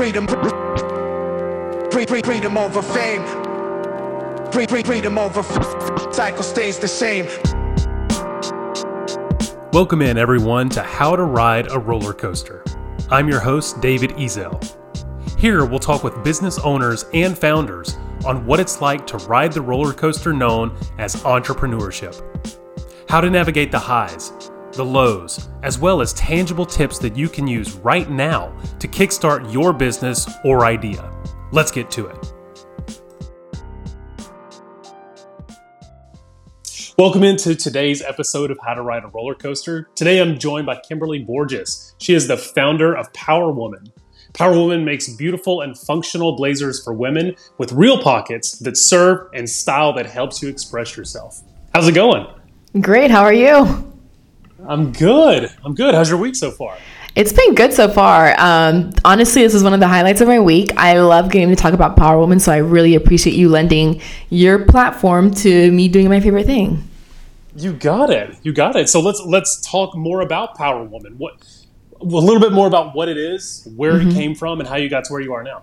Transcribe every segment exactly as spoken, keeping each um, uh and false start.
freedom, free, free, freedom over fame, free, free, freedom over f- cycle stays the same. Welcome in, everyone, to How to Ride a Roller Coaster. I'm your host, David Ezel. Here, we'll talk with business owners and founders on what it's like to ride the roller coaster known as entrepreneurship. How to navigate the highs, the lows, as well as tangible tips that you can use right now to kickstart your business or idea. Let's get to it. Welcome into today's episode of How to Ride a Roller Coaster. Today I'm joined by Kimberly Borges. She is the founder of Power Woman. Power Woman makes beautiful and functional blazers for women with real pockets that serve and style that helps you express yourself. How's it going? Great. How are you? I'm good. I'm good. How's your week so far? It's been good so far. Um, honestly, this is one of the highlights of my week. I love getting to talk about Power Woman, so I really appreciate you lending your platform to me doing my favorite thing. You got it. You got it. So let's let's talk more about Power Woman. What a little bit more about what it is, where mm-hmm. it came from, and how you got to where you are now.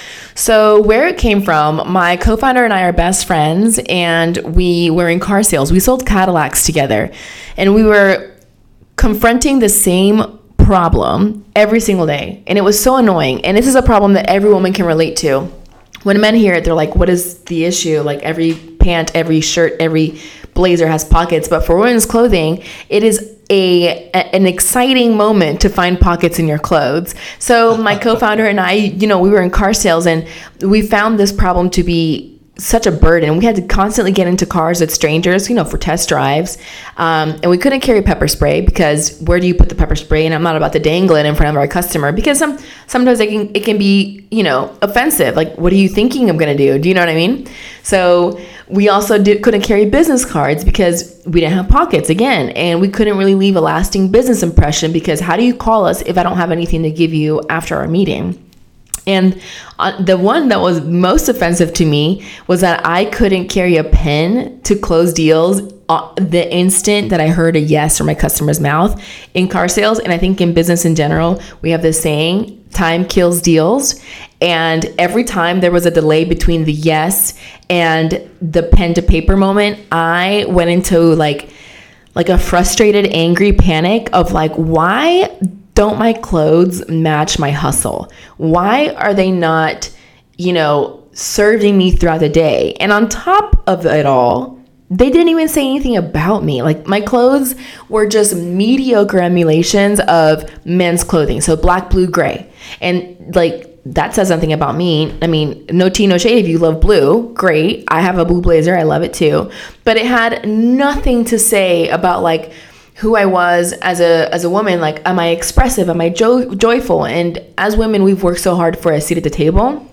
So where it came from, my co-founder and I are best friends, and we were in car sales. We sold Cadillacs together, and we were confronting the same problem every single day. And it was so annoying. And this is a problem that every woman can relate to. When men hear it, they're like, what is the issue? Like every pant, every shirt, every blazer has pockets. But for women's clothing, it is a, a an exciting moment to find pockets in your clothes. So my co-founder and I, you know, we were in car sales and we found this problem to be such a burden. We had to constantly get into cars with strangers, you know, for test drives. Um, and we couldn't carry pepper spray because where do you put the pepper spray? And I'm not about to dangle it in front of our customer because some sometimes it can it can be, you know, offensive. Like, what are you thinking I'm going to do? Do you know what I mean? So we also did, couldn't carry business cards because we didn't have pockets again. And we couldn't really leave a lasting business impression because how do you call us if I don't have anything to give you after our meeting? And uh, the one that was most offensive to me was that I couldn't carry a pen to close deals uh, the instant that I heard a yes from my customer's mouth in car sales. And I think in business in general, we have this saying, time kills deals. And every time there was a delay between the yes and the pen to paper moment, I went into like, like a frustrated, angry panic of like, why don't my clothes match my hustle? Why are they not, you know, serving me throughout the day? And on top of it all, they didn't even say anything about me. Like my clothes were just mediocre emulations of men's clothing. So black, blue, gray. And like that says something about me. I mean, no tea, no shade if you love blue. Great. I have a blue blazer. I love it too. But it had nothing to say about like who I was as a as a woman. Like, am I expressive? Am I jo- joyful? And as women, we've worked so hard for a seat at the table.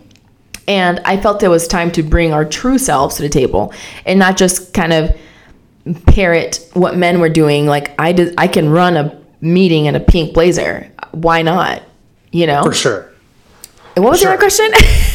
And I felt it was time to bring our true selves to the table and not just kind of parrot what men were doing. Like, I did, I can run a meeting in a pink blazer. Why not? You know? For sure. And what was sure. your other question?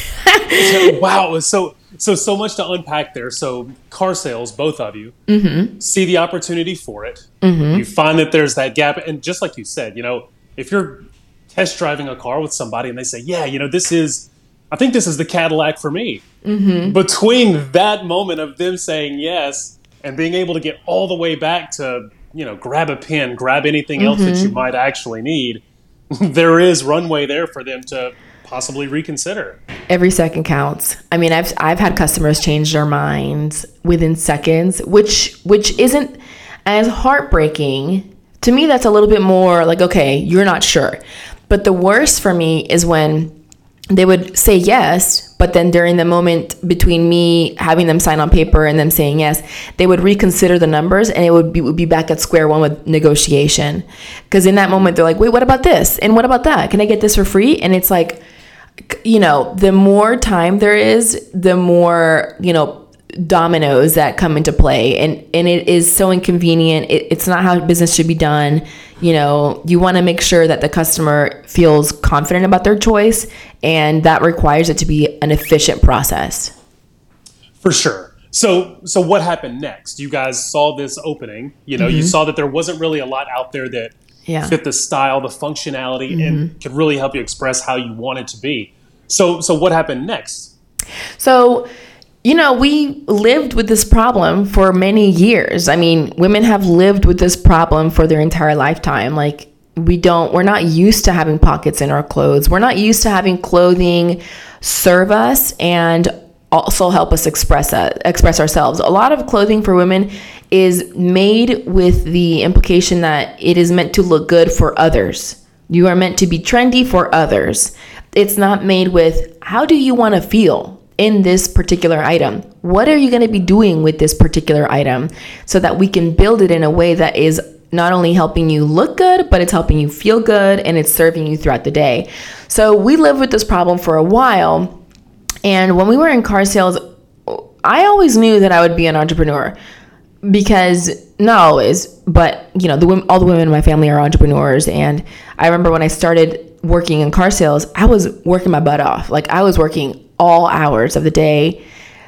so, wow. It was so... So, so much to unpack there. So car sales, both of you, mm-hmm. see the opportunity for it. Mm-hmm. You find that there's that gap. And just like you said, you know, if you're test driving a car with somebody and they say, yeah, you know, this is, I think this is the Cadillac for me. Mm-hmm. Between that moment of them saying yes and being able to get all the way back to, you know, grab a pen, grab anything mm-hmm. else that you might actually need, there is runway there for them to possibly reconsider. Every second counts. I mean, I've I've had customers change their minds within seconds, which which isn't as heartbreaking. To me, that's a little bit more like, okay, you're not sure. But the worst for me is when they would say yes, but then during the moment between me having them sign on paper and them saying yes, they would reconsider the numbers and it would be, would be back at square one with negotiation. Because in that moment, they're like, wait, what about this? And what about that? Can I get this for free? And it's like, you know, the more time there is, the more, you know, dominoes that come into play. And, and it is so inconvenient. It, it's not how business should be done. You know, you want to make sure that the customer feels confident about their choice, and that requires it to be an efficient process. For sure. So, so what happened next? You guys saw this opening, you know, mm-hmm. you saw that there wasn't really a lot out there that yeah. fit the style, the functionality, mm-hmm. and could really help you express how you want it to be. So, so what happened next? So, you know, we lived with this problem for many years. I mean, women have lived with this problem for their entire lifetime. Like, we don't, we're not used to having pockets in our clothes. We're not used to having clothing serve us and also help us express uh, express ourselves. A lot of clothing for women is made with the implication that it is meant to look good for others. You are meant to be trendy for others. It's not made with, how do you want to feel in this particular item? What are you going to be doing with this particular item so that we can build it in a way that is not only helping you look good, but it's helping you feel good and it's serving you throughout the day. So we lived with this problem for a while. And when we were in car sales, I always knew that I would be an entrepreneur because not always, but you know, the women, all the women in my family are entrepreneurs. And I remember when I started working in car sales, I was working my butt off. Like I was working all hours of the day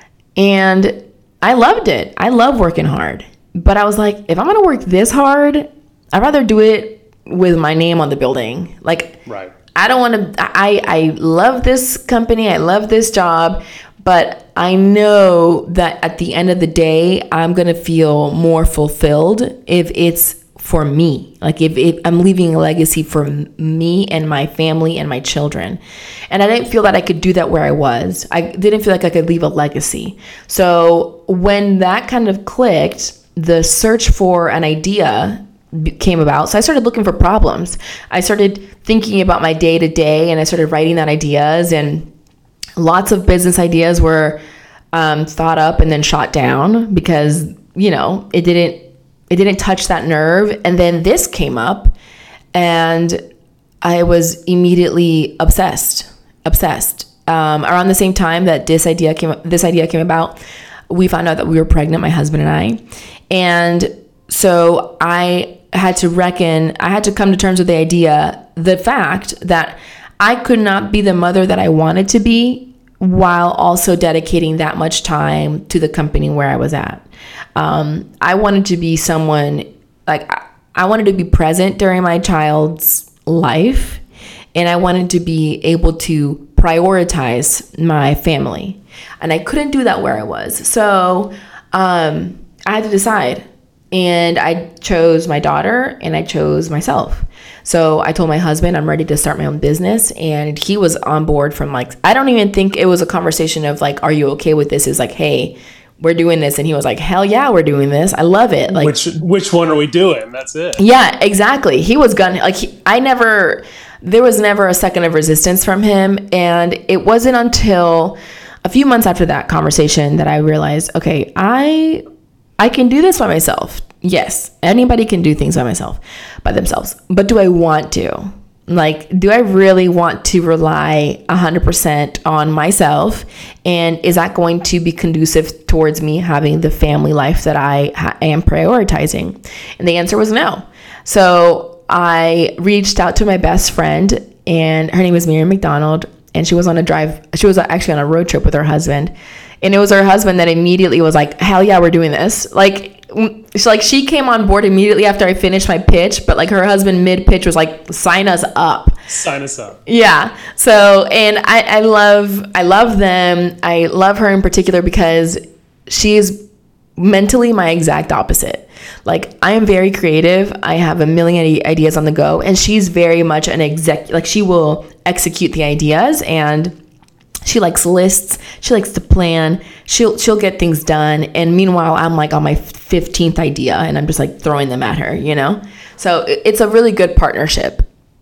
and I loved it. I love working hard. But I was like, if I'm going to work this hard, I'd rather do it with my name on the building. Like, right. I don't want to, I, I love this company. I love this job, but I know that at the end of the day, I'm going to feel more fulfilled if it's for me. Like if, if I'm leaving a legacy for me and my family and my children. And I didn't feel that I could do that where I was. I didn't feel like I could leave a legacy. So when that kind of clicked, the search for an idea came about. So I started looking for problems. I started thinking about my day to day and I started writing down ideas, and lots of business ideas were um, thought up and then shot down because, you know, it didn't, it didn't touch that nerve. And then this came up and I was immediately obsessed, obsessed. Um, around the same time that this idea came, this idea came about, we found out that we were pregnant, my husband and I. And so I had to reckon, I had to come to terms with the idea, the fact that I could not be the mother that I wanted to be while also dedicating that much time to the company where I was at. Um, I wanted to be someone, like, I, I wanted to be present during my child's life, and I wanted to be able to prioritize my family. And I couldn't do that where I was. So um, I had to decide. And I chose my daughter and I chose myself. So I told my husband I'm ready to start my own business. And he was on board from like, I don't even think it was a conversation of like, are you okay with this? It's like, hey, we're doing this. And he was like, hell yeah, we're doing this. I love it. Like, which which one are we doing? That's it. Yeah, exactly. He was gun like he, I never, there was never a second of resistance from him. And it wasn't until a few months after that conversation that I realized, okay, I I can do this by myself. Yes, anybody can do things by myself, by themselves. But do I want to? Like, do I really want to rely one hundred percent on myself? And is that going to be conducive towards me having the family life that I ha- am prioritizing? And the answer was no. So I reached out to my best friend, and her name is Miriam McDonald. And she was on a drive. She was actually on a road trip with her husband. And it was her husband that immediately was like, hell yeah, we're doing this. Like, she, like she came on board immediately after I finished my pitch. But like her husband mid pitch was like, sign us up. Sign us up. Yeah. So, and I, I love, I love them. I love her in particular because she's mentally my exact opposite. Like, I am very creative. I have a million ideas on the go, and she's very much an exec, like she will execute the ideas, and she likes lists. She likes to plan. She'll, she'll get things done. And meanwhile, I'm like on my fifteenth idea and I'm just like throwing them at her, you know? So it's a really good partnership.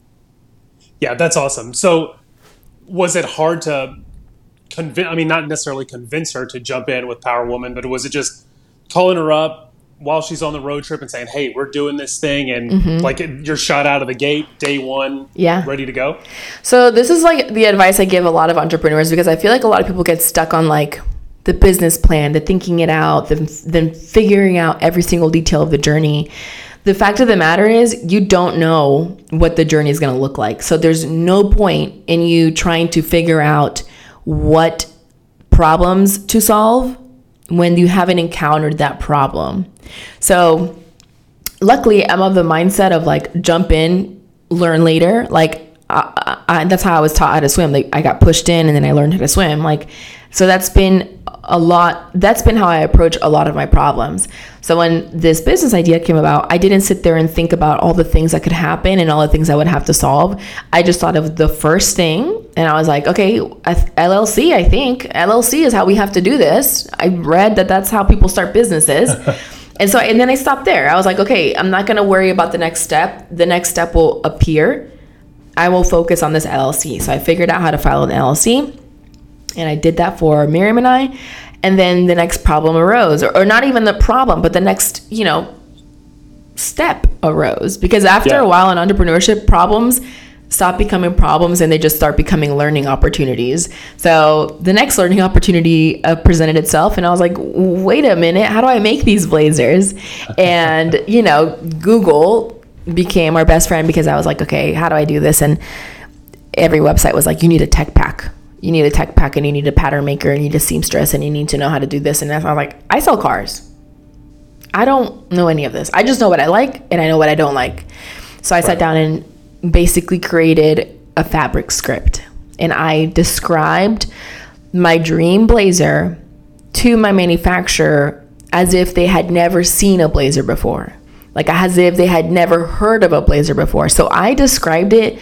Yeah, that's awesome. So was it hard to convince, I mean, not necessarily convince her to jump in with Power Woman, but was it just calling her up while she's on the road trip and saying, hey, we're doing this thing, and mm-hmm. like you're shot out of the gate day one, yeah, ready to go? So this is like the advice I give a lot of entrepreneurs, because I feel like a lot of people get stuck on like the business plan, the thinking it out, then, then figuring out every single detail of the journey. The fact of the matter is you don't know what the journey is going to look like. So there's no point in you trying to figure out what problems to solve when you haven't encountered that problem. So luckily I'm of the mindset of like, jump in, learn later. Like, I, I, that's how I was taught how to swim. Like I got pushed in and then I learned how to swim. Like, so that's been a lot. That's been how I approach a lot of my problems. So when this business idea came about, I didn't sit there and think about all the things that could happen and all the things I would have to solve. I just thought of the first thing and I was like, okay, L L C, I think L L C is how we have to do this. I read that that's how people start businesses. And so, and then I stopped there. I was like, okay, I'm not going to worry about the next step. The next step will appear. I will focus on this L L C. So I figured out how to file an L L C, and I did that for Miriam and I. And then the next problem arose, or, or not even the problem, but the next, you know, step arose. Because after yeah. a while in entrepreneurship, problems stop becoming problems and they just start becoming learning opportunities. So the next learning opportunity uh, presented itself, and I was like, wait a minute, how do I make these blazers? And, you know, Google became our best friend because I was like, okay, how do I do this? And every website was like, you need a tech pack. You need a tech pack and you need a pattern maker and you need a seamstress and you need to know how to do this. And I'm like, I sell cars. I don't know any of this. I just know what I like and I know what I don't like. So I right. sat down and basically created a fabric script, and I described my dream blazer to my manufacturer as if they had never seen a blazer before, like as if they had never heard of a blazer before. So I described it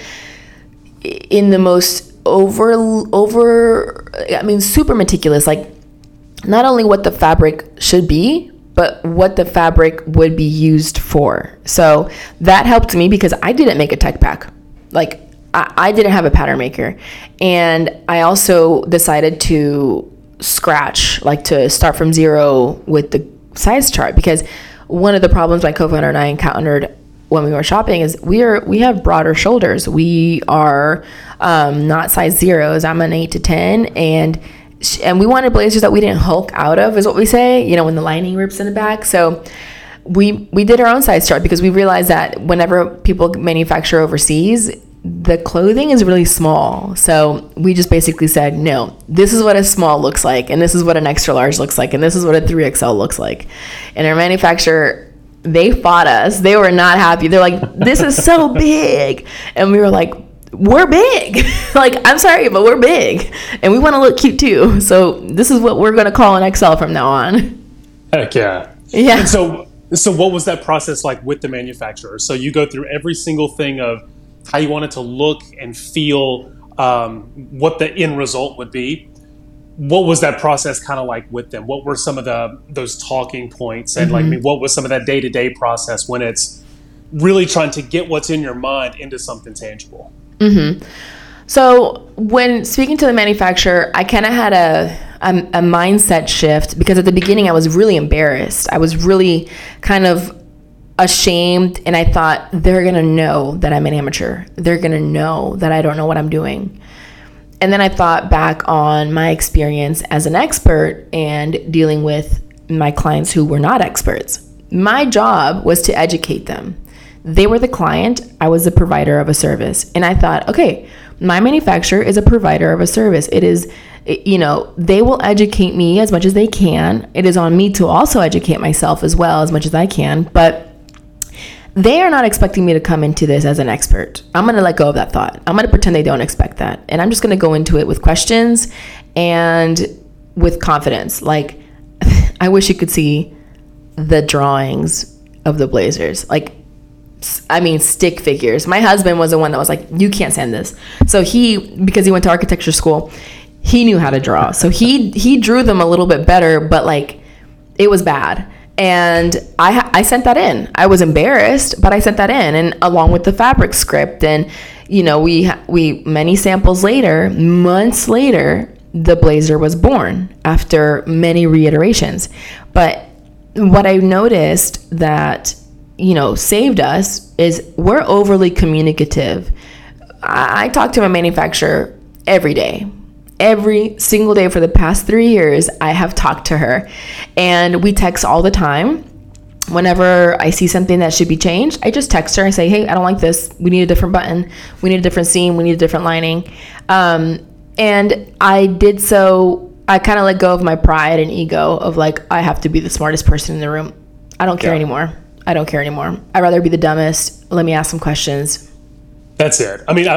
in the most over over I mean super meticulous, like not only what the fabric should be, but what the fabric would be used for. So that helped me because I didn't make a tech pack. Like I, I didn't have a pattern maker. And I also decided to scratch, like to start from zero with the size chart, because one of the problems my co-founder and I encountered when we were shopping is we are we have broader shoulders. We are um, not size zeros. I'm an eight to ten, and and we wanted blazers that we didn't hulk out of, is what we say, you know, when the lining rips in the back. So we we did our own size chart because we realized that whenever people manufacture overseas, the clothing is really small. So we just basically said, no, this is what a small looks like, and this is what an extra large looks like, and this is what a three X L looks like. And our manufacturer, they fought us. They were not happy. They're like, this is so big. And we were like, we're big. Like, I'm sorry, but we're big. And we want to look cute too. So this is what we're going to call an X L from now on. Heck yeah. Yeah. And so, so what was that process like with the manufacturer? So you go through every single thing of how you want it to look and feel, um, what the end result would be. What was that process kind of like with them? What were some of the those talking points? And mm-hmm. like, I mean, what was some of that day-to-day process when it's really trying to get what's in your mind into something tangible? Mm-hmm. So when speaking to the manufacturer, I kind of had a, a a mindset shift, because at the beginning I was really embarrassed. I was really kind of ashamed, and I thought, they're going to know that I'm an amateur. They're going to know that I don't know what I'm doing. And then I thought back on my experience as an expert and dealing with my clients who were not experts. My job was to educate them. They were the client. I was the provider of a service. And I thought, okay, my manufacturer is a provider of a service. It is, you know, they will educate me as much as they can. It is on me to also educate myself as well as much as I can. But they are not expecting me to come into this as an expert. I'm going to let go of that thought. I'm going to pretend they don't expect that. And I'm just going to go into it with questions and with confidence. Like, I wish you could see the drawings of the blazers. Like, I mean, stick figures. My husband was the one that was like, you can't send this. So he, because he went to architecture school, he knew how to draw. So he, he drew them a little bit better, but like, it was bad. And I I sent that in. I was embarrassed, but I sent that in, and along with the fabric script. And, you know, we we many samples later, months later, the blazer was born after many reiterations. But what I noticed that, you know, saved us is we're overly communicative. I, I talk to my manufacturer every day. Every single day for the past three years, I have talked to her, and we text all the time. Whenever I see something that should be changed, I just text her and say, hey, I don't like this. We need a different button. We need a different seam. We need a different lining. Um, and I did so, I kind of let go of my pride and ego of like, I have to be the smartest person in the room. I don't care yeah. anymore. I don't care anymore. I'd rather be the dumbest. Let me ask some questions. That's it. I mean, I,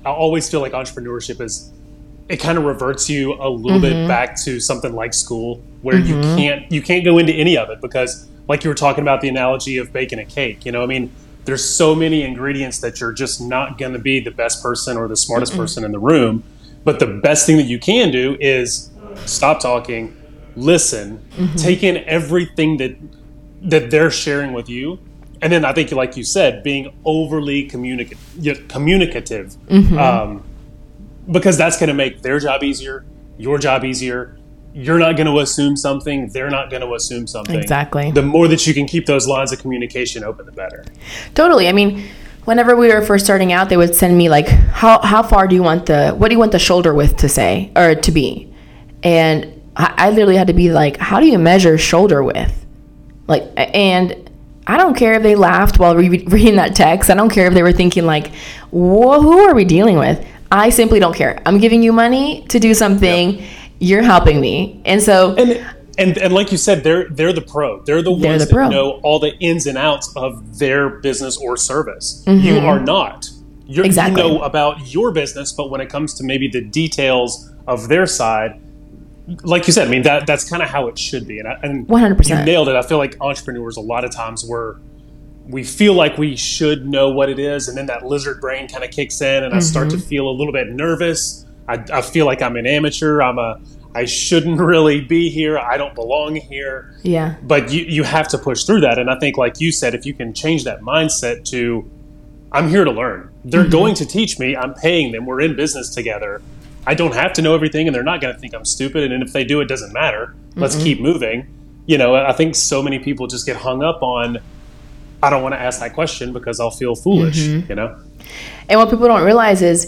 I always feel like entrepreneurship is, it kind of reverts you a little mm-hmm. bit back to something like school, where mm-hmm. you can't you can't go into any of it because, like you were talking about the analogy of baking a cake, you know, I mean, there's so many ingredients that you're just not going to be the best person or the smartest mm-hmm. person in the room. But the best thing that you can do is stop talking, listen, mm-hmm. take in everything that that they're sharing with you. And then I think, like you said, being overly communica- communicative, mm-hmm. um, because that's going to make their job easier, your job easier. You're not going to assume something. They're not going to assume something. Exactly. The more that you can keep those lines of communication open, the better. Totally. I mean, whenever we were first starting out, they would send me like, how how far do you want the, what do you want the shoulder width to say or to be? And I, I literally had to be like, how do you measure shoulder width? Like, and I don't care if they laughed while re- reading that text. I don't care if they were thinking like, whoa, who are we dealing with? I simply don't care. I'm giving you money to do something. Yep. You're helping me. And so... And, and and like you said, they're they're the pro. They're the they're ones the that pro. know all the ins and outs of their business or service. Mm-hmm. You are not. You're, exactly. You know about your business, but when it comes to maybe the details of their side, like you said, I mean, that that's kind of how it should be. And, I, and one hundred percent. You nailed it. I feel like entrepreneurs, a lot of times, we're, we feel like we should know what it is, and then that lizard brain kind of kicks in, and mm-hmm. I start to feel a little bit nervous. I, I feel like I'm an amateur. I'm a, I shouldn't really be here. I don't belong here. Yeah. But you, you have to push through that. And I think, like you said, if you can change that mindset to, I'm here to learn. They're mm-hmm. going to teach me. I'm paying them. We're in business together. I don't have to know everything, and they're not going to think I'm stupid. And if they do, it doesn't matter. Let's mm-hmm. keep moving. You know, I think so many people just get hung up on, I don't want to ask that question because I'll feel foolish, mm-hmm. you know? And what people don't realize is,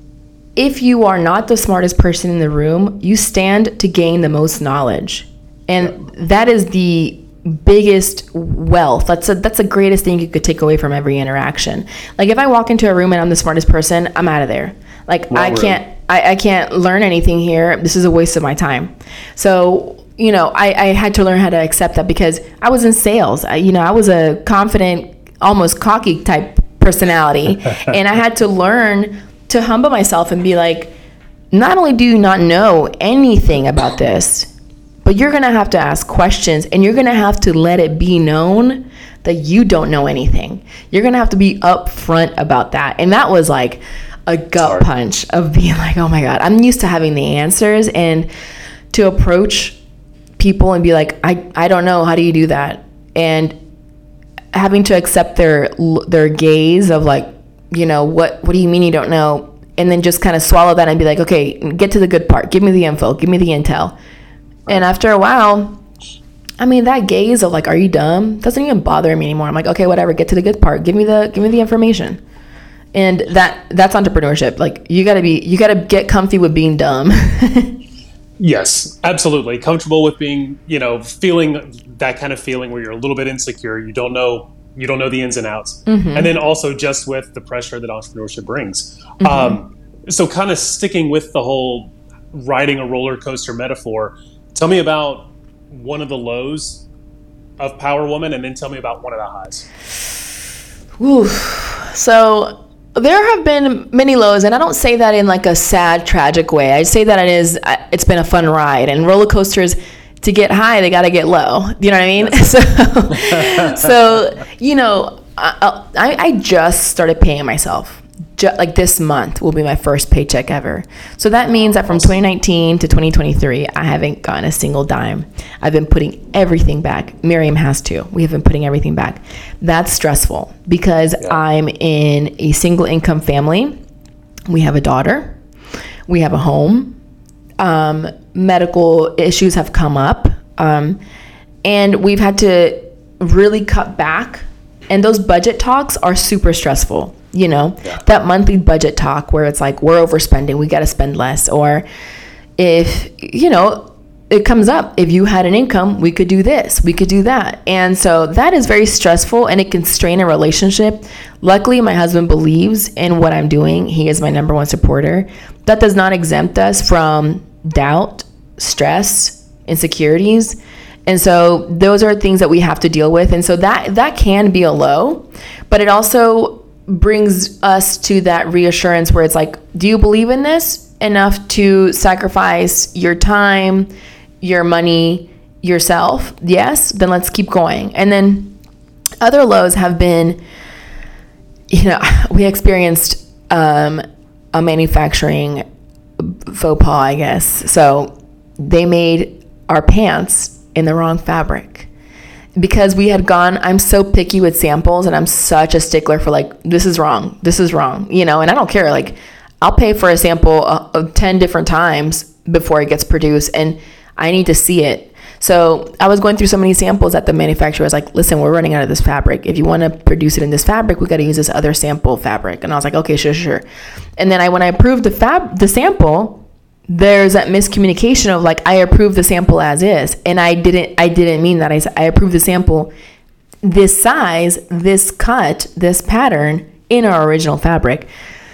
if you are not the smartest person in the room, you stand to gain the most knowledge. And yeah. that is the biggest wealth. That's a, that's the greatest thing you could take away from every interaction. Like if I walk into a room and I'm the smartest person, I'm out of there. Like well, I can't, I, I can't learn anything here. This is a waste of my time. So, you know, I, I had to learn how to accept that because I was in sales. I, you know, I was a confident, almost cocky type personality. And I had to learn to humble myself and be like, not only do you not know anything about this, but you're going to have to ask questions, and you're going to have to let it be known that you don't know anything. You're going to have to be upfront about that. And that was like a gut punch of being like, oh my God, I'm used to having the answers, and to approach people and be like, I, I don't know. How do you do that? And having to accept their, their gaze of like, you know, what, what do you mean you don't know? And then just kind of swallow that and be like, okay, get to the good part. Give me the info. Give me the intel. And after a while, I mean, that gaze of like, are you dumb? Doesn't even bother me anymore. I'm like, okay, whatever. Get to the good part. Give me the, give me the information. And that, that's entrepreneurship. Like you gotta be, you gotta get comfy with being dumb. Yes, absolutely. Comfortable with being, you know, feeling that kind of feeling where you're a little bit insecure. You don't know You don't know the ins and outs. Mm-hmm. And then also just with the pressure that entrepreneurship brings. Mm-hmm. Um, so kind of sticking with the whole riding a roller coaster metaphor, tell me about one of the lows of Power Woman, and then tell me about one of the highs. Ooh. So there have been many lows, and I don't say that in like a sad, tragic way. I say that it is, it's been a fun ride, and roller coasters, to get high, they got to get low. You know what I mean? So, so, you know, I, I, I just started paying myself. Just, like this month will be my first paycheck ever. So that means that from twenty nineteen to twenty twenty-three, I haven't gotten a single dime. I've been putting everything back. Miriam has too. We have been putting everything back. That's stressful because yeah. I'm in a single income family. We have a daughter. We have a home. Um, medical issues have come up, um, and we've had to really cut back, and those budget talks are super stressful. You know, yeah. that monthly budget talk where it's like, we're overspending, we got to spend less. Or if, you know, it comes up, if you had an income, we could do this, we could do that. And so that is very stressful, and it can strain a relationship. Luckily, my husband believes in what I'm doing. He is my number one supporter. That does not exempt us from doubt, stress, insecurities. And so those are things that we have to deal with. And so that, that can be a low, but it also brings us to that reassurance where it's like, do you believe in this enough to sacrifice your time, your money, yourself? Yes, then let's keep going. And then other lows have been, you know, we experienced um, a manufacturing faux pas, I guess. So they made our pants in the wrong fabric. Because we had gone, I'm so picky with samples and I'm such a stickler for like, this is wrong, this is wrong, you know, and I don't care. Like, I'll pay for a sample of, of ten different times before it gets produced, and I need to see it. So I was going through so many samples that the manufacturer was like, listen, we're running out of this fabric. If you want to produce it in this fabric, we got to use this other sample fabric. And I was like, okay, sure, sure. And then I, when I approved the fab, the sample, there's that miscommunication of like, I approved the sample as is. And I didn't, I didn't mean that. I said, I approved the sample, this size, this cut, this pattern in our original fabric.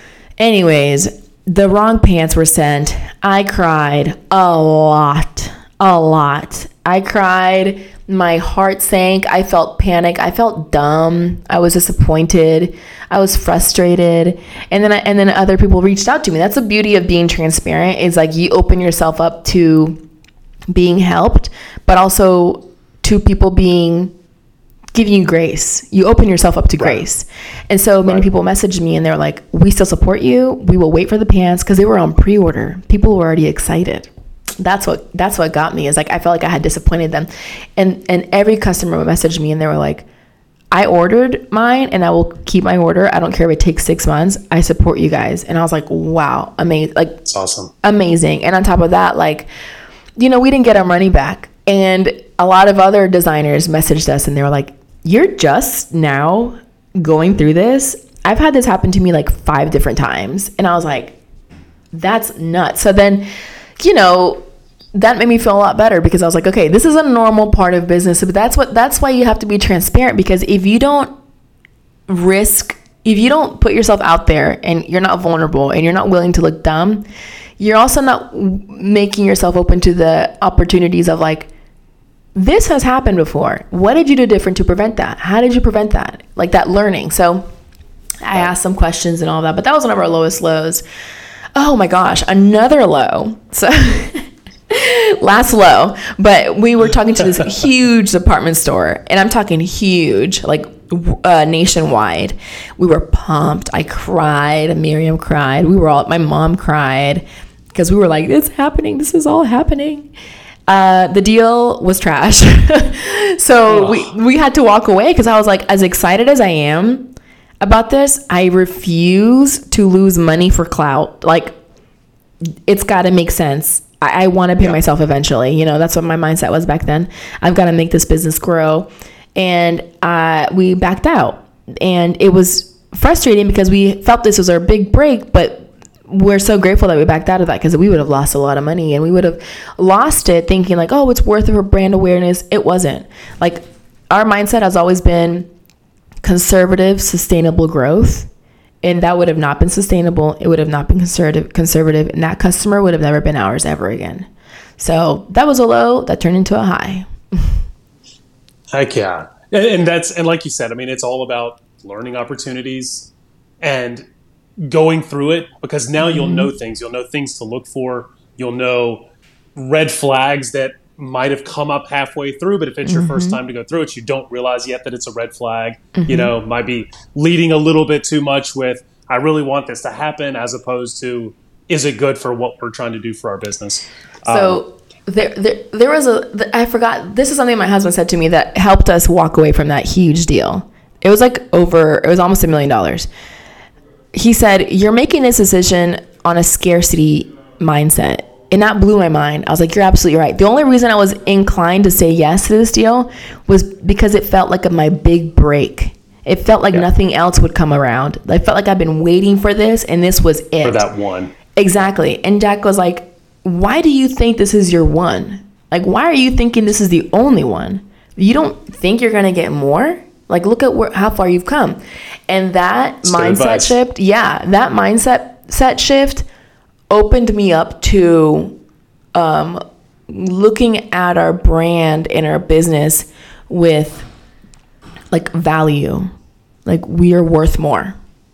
Anyways, the wrong pants were sent. I cried a lot, a lot. I cried. My heart sank. I felt panic. I felt dumb. I was disappointed. I was frustrated. And then I, and then other people reached out to me. That's the beauty of being transparent, is like you open yourself up to being helped, but also to people being giving you grace. You open yourself up to Right. grace. And so many Right. people messaged me and they're like, we still support you. We will wait for the pants, because they were on pre-order. People were already excited. That's what that's what got me, is like I felt like I had disappointed them. And and every customer messaged me and they were like, I ordered mine and I will keep my order. I don't care if it takes six months. I support you guys. And I was like, wow, amazing. Like, It's awesome. amazing. And on top of that, like, you know, we didn't get our money back. And a lot of other designers messaged us and they were like, you're just now going through this. I've had this happen to me like five different times. And I was like, that's nuts. So then, you know, that made me feel a lot better, because I was like, okay, this is a normal part of business. But that's what, that's why you have to be transparent, because if you don't risk, if you don't put yourself out there and you're not vulnerable and you're not willing to look dumb, you're also not making yourself open to the opportunities of like, this has happened before. What did you do different to prevent that? How did you prevent that? Like that learning. So I asked some questions and all that, but that was one of our lowest lows. Oh my gosh, another low. So last low, but we were talking to this huge department store, and I'm talking huge, like uh, nationwide. We were pumped. I cried. Miriam cried. We were all, my mom cried, because we were like, it's happening. This is all happening. Uh, the deal was trash. So oh. we, we had to walk away, because I was like, as excited as I am about this, I refuse to lose money for clout. Like, it's got to make sense. I, I want to pay yeah. myself eventually. You know, that's what my mindset was back then. I've got to make this business grow. And uh, we backed out. And it was frustrating, because we felt this was our big break, but we're so grateful that we backed out of that, because we would have lost a lot of money, and we would have lost it thinking like, oh, it's worth it for brand awareness. It wasn't. Like, our mindset has always been conservative, sustainable growth. And that would have not been sustainable. It would have not been conservative, conservative, and that customer would have never been ours ever again. So that was a low that turned into a high. Heck yeah. And, and that's, and like you said, I mean, it's all about learning opportunities and going through it, because now mm-hmm. you'll know things. You'll know things to look for. You'll know red flags that might have come up halfway through, but if it's your mm-hmm. first time to go through it, you don't realize yet that it's a red flag. Mm-hmm. You know, might be leading a little bit too much with, I really want this to happen, as opposed to, is it good for what we're trying to do for our business? So um, there, there, there was a, I forgot, this is something my husband said to me that helped us walk away from that huge deal. It was like over, it was almost a million dollars. He said, you're making this decision on a scarcity mindset. And that blew my mind. I was like, you're absolutely right. The only reason I was inclined to say yes to this deal was because it felt like a, my big break. It felt like yeah. nothing else would come around. I felt like I've been waiting for this, and this was it. For that one. Exactly. And Jack was like, why do you think this is your one? Like, why are you thinking this is the only one? You don't think you're going to get more? Like, look at where, how far you've come. And that That's mindset shift, yeah, that mindset set shift opened me up to um, looking at our brand and our business with like value. Like, we are worth more.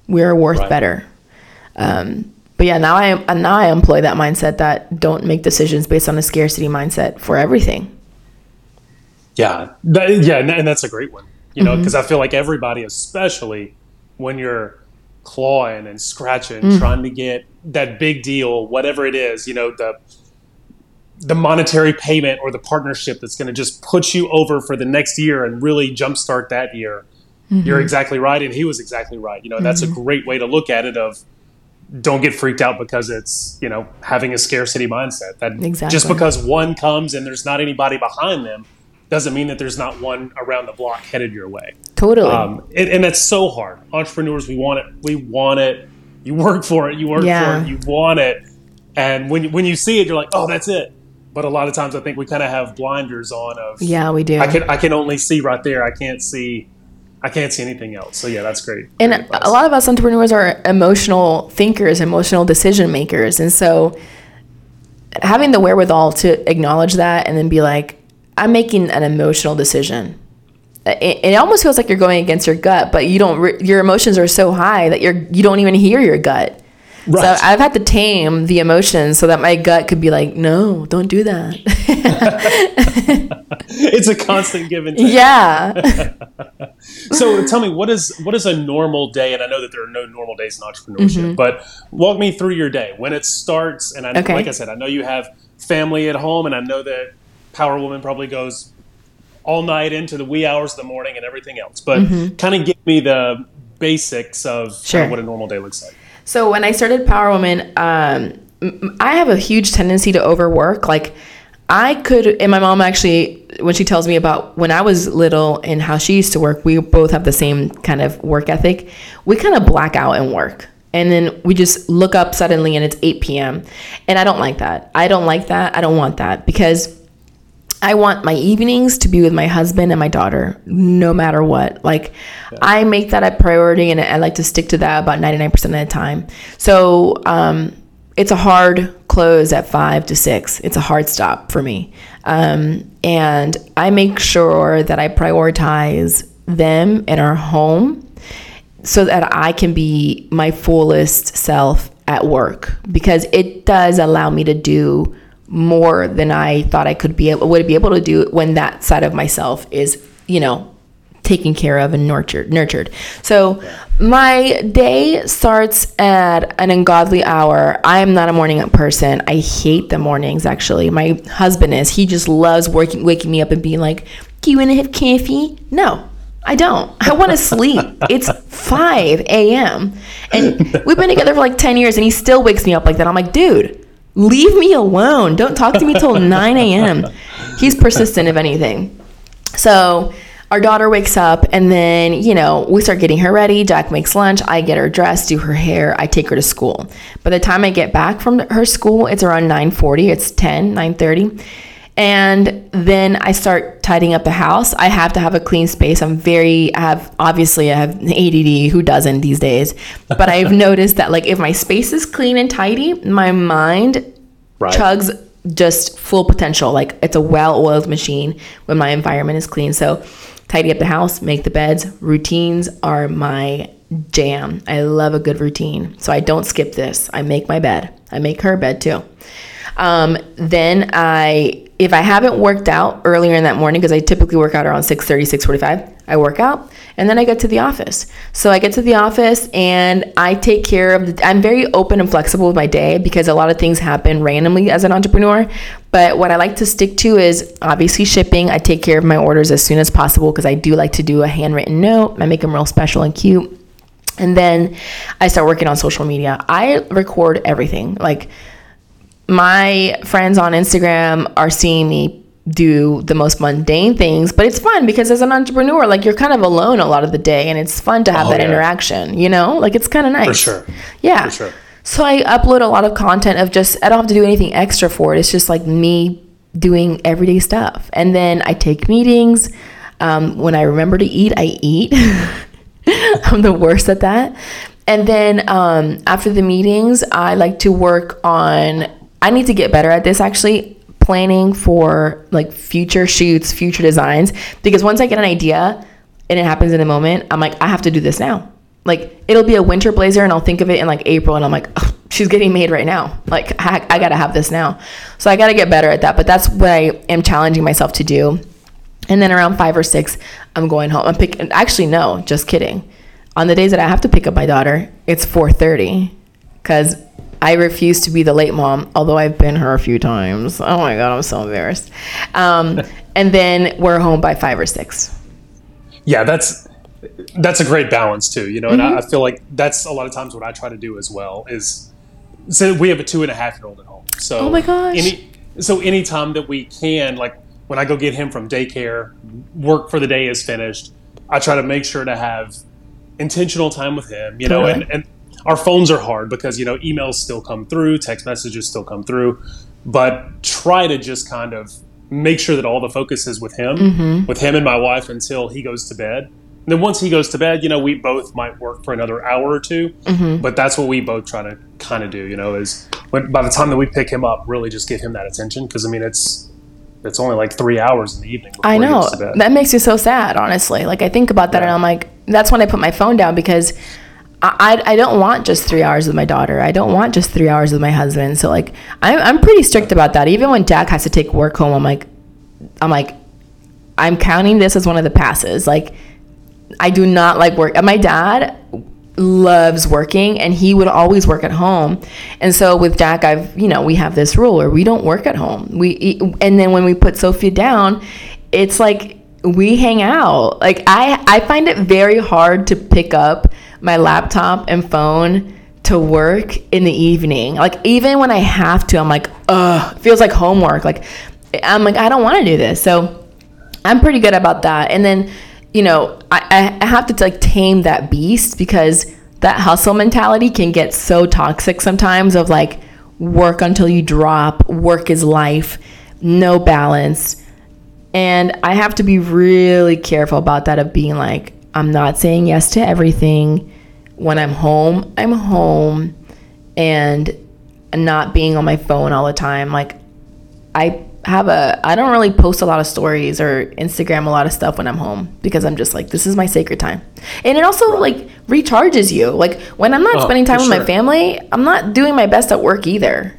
We're worth Right. better. Um, but yeah, now I now I employ that mindset that don't make decisions based on a scarcity mindset for everything. Yeah, that, yeah, and and that's a great one. You know, because I feel like everybody, especially when you're clawing and scratching, trying to get that big deal, whatever it is, you know, the the monetary payment or the partnership that's going to just put you over for the next year and really jumpstart that year. You're exactly right, and he was exactly right. You know, that's a great way to look at it. Of don't get freaked out because it's, you know, having a scarcity mindset. That Exactly. just because one comes and there's not anybody behind them doesn't mean that there's not one around the block headed your way. Totally. Um, and, and that's so hard. Entrepreneurs, we want it. We want it. You work for it. You work Yeah. for it. You want it. And when when you see it, you're like, oh, that's it. But a lot of times, I think we kind of have blinders on. Of Yeah, we do. I can I can only see right there. I can't see. I can't see anything else. So yeah, that's great. And Great advice. a lot of us entrepreneurs are emotional thinkers, emotional decision makers. And so having the wherewithal to acknowledge that and then be like, I'm making an emotional decision. It, it almost feels like you're going against your gut, but you don't, re- your emotions are so high that you're, you don't even hear your gut. Right. So I've had to tame the emotions so that my gut could be like, no, don't do that. It's a constant give and take. Yeah. So tell me, what is what is a normal day? And I know that there are no normal days in entrepreneurship, but walk me through your day when it starts. And I, Okay. like I said, I know you have family at home, and I know that Power Woman probably goes all night into the wee hours of the morning and everything else. But kind of give me the basics of kinda Sure. what a normal day looks like. So when I started Power Woman, um, m- I have a huge tendency to overwork. Like I could, and my mom actually, when she tells me about when I was little and how she used to work, we both have the same kind of work ethic. We kind of black out and work. And then we just look up suddenly and it's eight p.m. And I don't like that. I don't like that. I don't want that because I want my evenings to be with my husband and my daughter, no matter what. Like, yeah. I make that a priority, and I like to stick to that about ninety-nine percent of the time. So um, it's a hard close at five to six. It's a hard stop for me. Um, and I make sure that I prioritize them in our home so that I can be my fullest self at work, because it does allow me to do more than I thought I could be able, would be able to do when that side of myself is, you know, taken care of and nurtured, nurtured. So my day starts at an ungodly hour. I am not a morning person. I hate the mornings, actually. My husband is. He just loves working, waking me up and being like, do you want to have coffee? No, I don't. I want to sleep. It's five a.m. And we've been together for like ten years and he still wakes me up like that. I'm like, dude, leave me alone. Don't talk to me till nine a.m. He's persistent, if anything. So our daughter wakes up and then, you know, we start getting her ready. Jack makes lunch. I get her dressed, do her hair. I take her to school. By the time I get back from her school, it's around nine forty. It's ten, nine thirty. And then I start tidying up the house. I have to have a clean space. I'm very, I have, obviously I have A D D. Who doesn't these days? But I've noticed that like if my space is clean and tidy, my mind right. chugs just full potential. Like it's a well-oiled machine when my environment is clean. So tidy up the house, make the beds. Routines are my jam. I love a good routine. So I don't skip this. I make my bed. I make her bed too. Um, then I, if I haven't worked out earlier in that morning, because I typically work out around six thirty, six forty-five, I work out and then I get to the office. So I get to the office and I take care of the, I'm very open and flexible with my day because a lot of things happen randomly as an entrepreneur. But what I like to stick to is obviously shipping. I take care of my orders as soon as possible because I do like to do a handwritten note. I make them real special and cute. And then I start working on social media. I record everything. Like, my friends on Instagram are seeing me do the most mundane things, but it's fun because as an entrepreneur, like you're kind of alone a lot of the day and it's fun to have oh, that yeah. interaction, you know, like it's kind of nice. For sure. Yeah. For sure. So I upload a lot of content of just, I don't have to do anything extra for it. It's just like me doing everyday stuff. And then I take meetings. Um, when I remember to eat, I eat. I'm the worst at that. And then um, after the meetings, I like to work on, I need to get better at this actually, planning for like future shoots, future designs, because once I get an idea and it happens in a moment, I'm like, I have to do this now. like it'll be a winter blazer and I'll think of it in like April and I'm like, oh, she's getting made right now. Like I, I gotta have this now. So I gotta get better at that. But that's what I am challenging myself to do. And then around five or six, I'm going home. I'm picking. Actually, no, just kidding. On the days that I have to pick up my daughter, it's four thirty because I refuse to be the late mom, although I've been her a few times. Oh my God, I'm so embarrassed. Um, and then we're home by five or six. Yeah, that's that's a great balance too, you know. And Mm-hmm. I, I feel like that's a lot of times what I try to do as well. Is so we have a two and a half year old at home. So Oh my gosh. Any so anytime that we can, like when I go get him from daycare, work for the day is finished. I try to make sure to have intentional time with him, you know, Totally. and, and our phones are hard because, you know, emails still come through, text messages still come through, but try to just kind of make sure that all the focus is with him, Mm-hmm. with him and my wife until he goes to bed. And then once he goes to bed, you know, we both might work for another hour or two, Mm-hmm. but that's what we both try to kind of do, you know, is when, by the time that we pick him up, really just give him that attention. Cause I mean, it's, it's only like three hours in the evening before I he know. goes to bed. That makes me so sad, honestly. Like I think about that Yeah. and I'm like, that's when I put my phone down because I, I, I don't want just three hours with my daughter. I don't want just three hours with my husband. So like, I'm, I'm pretty strict about that. Even when Jack has to take work home, I'm like, I'm like, I'm counting this as one of the passes. Like, I do not like work. My dad loves working and he would always work at home. And so with Jack, I've, you know, we have this rule where we don't work at home. We eat, and then when we put Sophia down, it's like we hang out. Like I, I find it very hard to pick up my laptop and phone to work in the evening. Like even when I have to, I'm like, ugh, it feels like homework. Like I'm like, I don't want to do this. So I'm pretty good about that. And then, you know, I, I have to like tame that beast because that hustle mentality can get so toxic sometimes of like work until you drop, work is life, no balance. And I have to be really careful about that of being like, I'm not saying yes to everything. When I'm home, I'm home and not being on my phone all the time. Like I have a, I don't really post a lot of stories or Instagram a lot of stuff when I'm home because I'm just like, this is my sacred time. And it also like recharges you. Like when I'm not Oh, spending time for with my sure. family, I'm not doing my best at work either.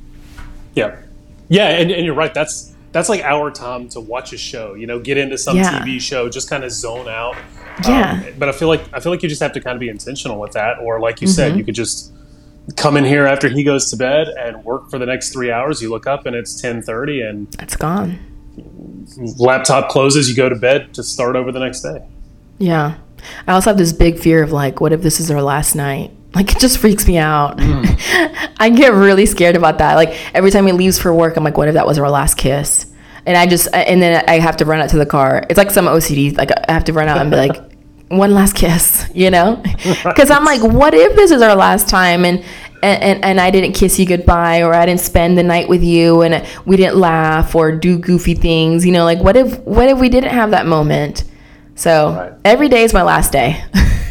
Yeah. Yeah. And, and you're right. That's, that's like our time to watch a show, you know, get into some Yeah. T V show, just kind of zone out. Yeah. Um, but I feel like, I feel like you just have to kind of be intentional with that. Or like you Mm-hmm. said, you could just come in here after he goes to bed and work for the next three hours. You look up and it's ten thirty and It's gone. laptop closes, you go to bed to start over the next day. Yeah. I also have this big fear of like, what if this is our last night? Like it just freaks me out. I get really scared about that. Like every time he leaves for work, I'm like, what if that was our last kiss? And I just, and then I have to run out to the car. It's like some O C D. Like I have to run out and be like, one last kiss, you know? Because I'm like, what if this is our last time and, and and I didn't kiss you goodbye or I didn't spend the night with you and we didn't laugh or do goofy things, you know? Like what if what if we didn't have that moment? So Right. every day is my last day.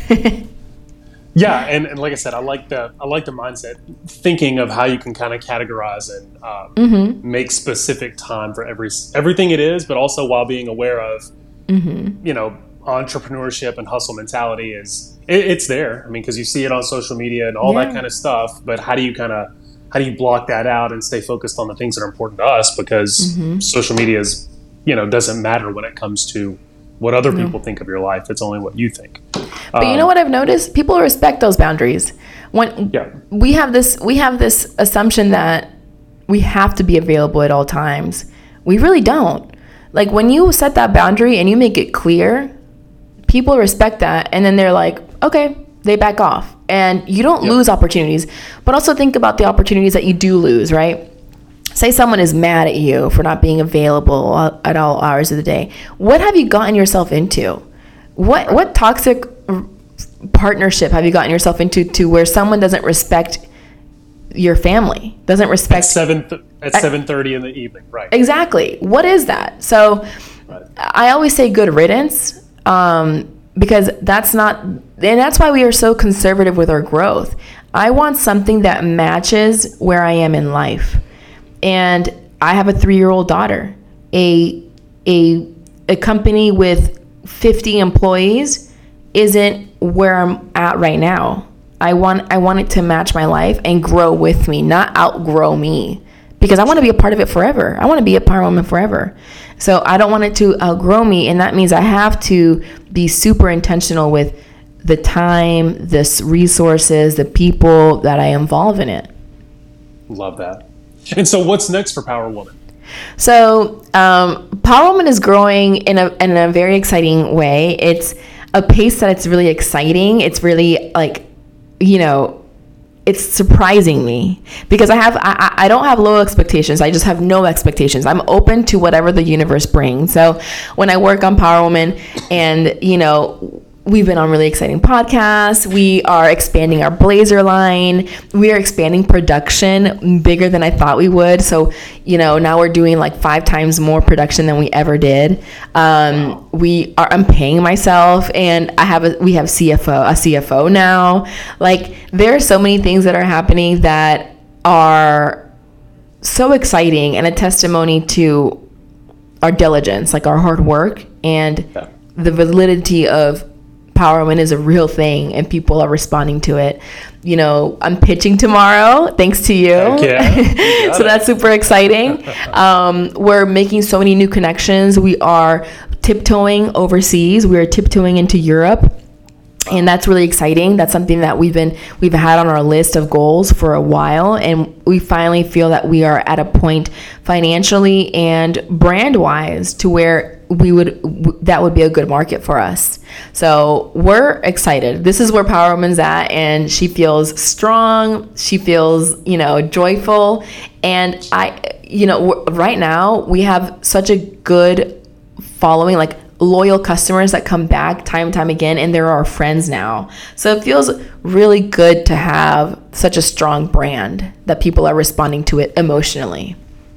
Yeah, and, and like I said, I like the I like the mindset, thinking of how you can kind of categorize and um, Mm-hmm. make specific time for every everything it is, but also while being aware of, Mm-hmm. you know, entrepreneurship and hustle mentality is it, it's there. I mean, because you see it on social media and all Yeah. that kind of stuff. But how do you kind of how do you block that out and stay focused on the things that are important to us? Because Mm-hmm. social media is, you know, doesn't matter when it comes to what other people think of your life. It's only what you think. But you know what I've noticed? People respect those boundaries. When Yeah. we have this we have this assumption that we have to be available at all times. We really don't. Like when you set that boundary and you make it clear, people respect that and then they're like, okay, they back off. And you don't Yep. lose opportunities. But also think about the opportunities that you do lose, right? Say someone is mad at you for not being available at all hours of the day. What have you gotten yourself into? What what toxic partnership have you gotten yourself into to where someone doesn't respect your family, doesn't At respect seven th- at seven thirty in the evening, right? exactly what is that? So Right. I always say good riddance, um, because that's not, and that's why we are so conservative with our growth. I want something that matches where I am in life, and I have a three-year-old daughter. A a a company with fifty employees isn't where I'm at right now. I want I want it to match my life and grow with me, not outgrow me. Because I want to be a part of it forever. I want to be a power woman forever. So I don't want it to outgrow me. And that means I have to be super intentional with the time, the resources, the people that I involve in it. Love that. And so what's next for Power Woman? So um, Power Woman is growing in a, in a very exciting way. It's a pace that it's really exciting. It's really like, you know, it's surprising me because I have I, I don't have low expectations. I just have no expectations. I'm open to whatever the universe brings. So when I work on Power Woman, and you know, we've been on really exciting podcasts. We are expanding our blazer line. We are expanding production bigger than I thought we would. So, you know, now we're doing like five times more production than we ever did. Um, wow. We are, I'm paying myself, and I have a, we have C F O, a C F O now. Like, there are so many things that are happening that are so exciting and a testimony to our diligence, like our hard work and yeah. the validity of Power Woman is a real thing, and people are responding to it. You know, I'm pitching tomorrow, thanks to you. Yeah, so that's super exciting. Um, we're making so many new connections. We are tiptoeing overseas. We are tiptoeing into Europe. And that's really exciting. That's something that we've been we've had on our list of goals for a while, and we finally feel that we are at a point financially and brand wise to where we would that would be a good market for us. So we're excited. This is where Power Woman's at, and she feels strong. She feels, you know, joyful, and I, you know, right now we have such a good following, like loyal customers that come back time and time again, and they're our friends now. So it feels really good to have such a strong brand that people are responding to it emotionally.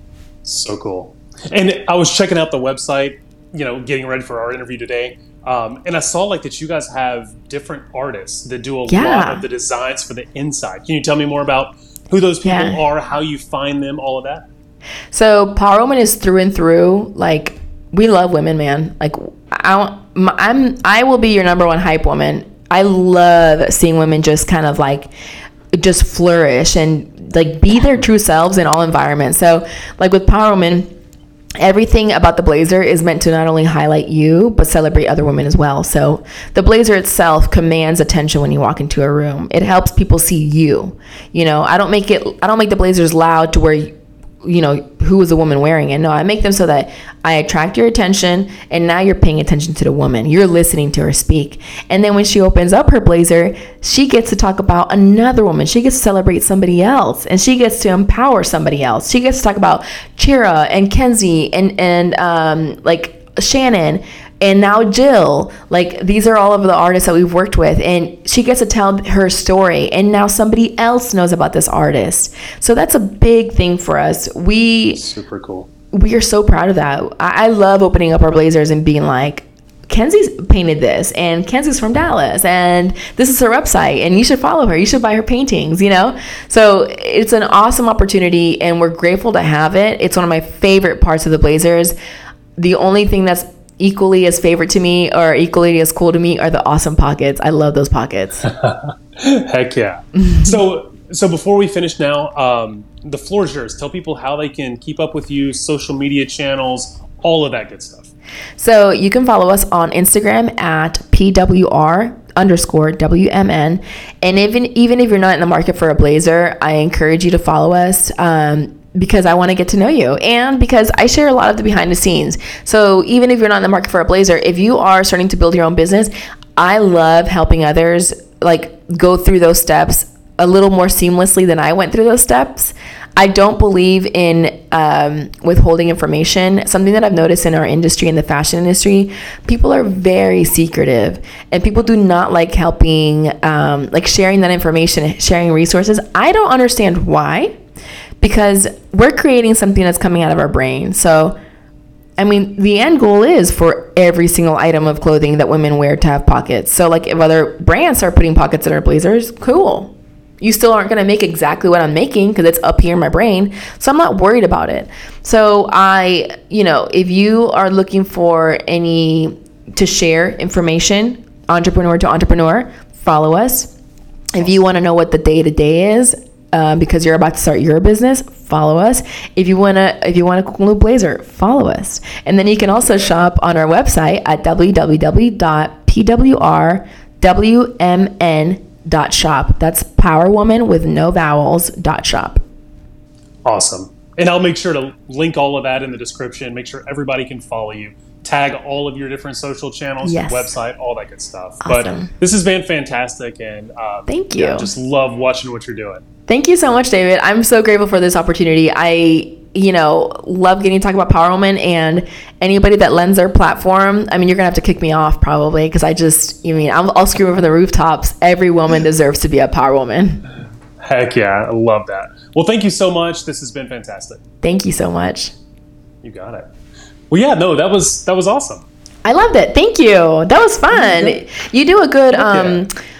So cool. And I was checking out the website, you know, getting ready for our interview today. Um, and I saw like that you guys have different artists that do a yeah. lot of the designs for the inside. Can you tell me more about who those people yeah. are, how you find them, all of that? So Power Woman is through and through, like, we love women, man. Like, I, I'm, I will be your number one hype woman. I love seeing women just kind of like, just flourish and like be their true selves in all environments. So, like with Power Woman, everything about the blazer is meant to not only highlight you, but celebrate other women as well. So the blazer itself commands attention when you walk into a room. It helps people see you. You know, I don't make it, I don't make the blazers loud to where you, you know, who is the woman wearing it. No, I make them so that I attract your attention, and now you're paying attention to the woman. You're listening to her speak. And then when she opens up her blazer, she gets to talk about another woman. She gets to celebrate somebody else, and she gets to empower somebody else. She gets to talk about Chira and Kenzie and, and um, like Shannon, and now Jill. Like, these are all of the artists that we've worked with, and she gets to tell her story, and now somebody else knows about this artist. So that's a big thing for us. We super cool. We are so proud of that. I, I love opening up our blazers and being like, Kenzie's painted this, and Kenzie's from Dallas, and this is her website, and you should follow her. You should buy her paintings, you know? So it's an awesome opportunity, and we're grateful to have it. It's one of my favorite parts of the blazers. The only thing that's equally as favorite to me or equally as cool to me are the awesome pockets. I love those pockets. Heck yeah. so so before we finish now, um, the floor is yours. Tell people how they can keep up with you, social media channels, all of that good stuff. So you can follow us on Instagram at P W R underscore W M N. And even, even if you're not in the market for a blazer, I encourage you to follow us. Um, because I want to get to know you, and because I share a lot of the behind the scenes. So even if you're not in the market for a blazer, if you are starting to build your own business, I love helping others like go through those steps a little more seamlessly than I went through those steps. I don't believe in um, withholding information. Something that I've noticed in our industry, in the fashion industry, people are very secretive, and people do not like helping, um, like sharing that information, sharing resources. I don't understand why. Because we're creating something that's coming out of our brain. So, I mean, the end goal is for every single item of clothing that women wear to have pockets. So, like, if other brands start putting pockets in our blazers, cool. You still aren't going to make exactly what I'm making because it's up here in my brain. So, I'm not worried about it. So, I, you know, if you are looking for any to share information, entrepreneur to entrepreneur, follow us. If you want to know what the day to day is, uh, because you're about to start your business, follow us. If you want to, if you want a cool new blazer, follow us. And then you can also shop on our website at w w w dot p w r w m n dot shop. That's Power Woman with no vowels dot shop. Awesome. And I'll make sure to link all of that in the description. Make sure everybody can follow you. Tag all of your different social channels, Yes. your website, all that good stuff. Awesome. But this has been fantastic, and um, Thank you. yeah, just love watching what you're doing. Thank you so much, David. I'm so grateful for this opportunity. I, you know, love getting to talk about Power Woman, and anybody that lends their platform, I mean, you're going to have to kick me off probably, because I just, you mean, I'll, I'll scream from the rooftops. Every woman deserves to be a Power Woman. Heck yeah, I love that. Well, thank you so much. This has been fantastic. Thank you so much. You got it. Well, yeah, no, that was that was awesome. I loved it. Thank you. That was fun. You do a good, um, yeah.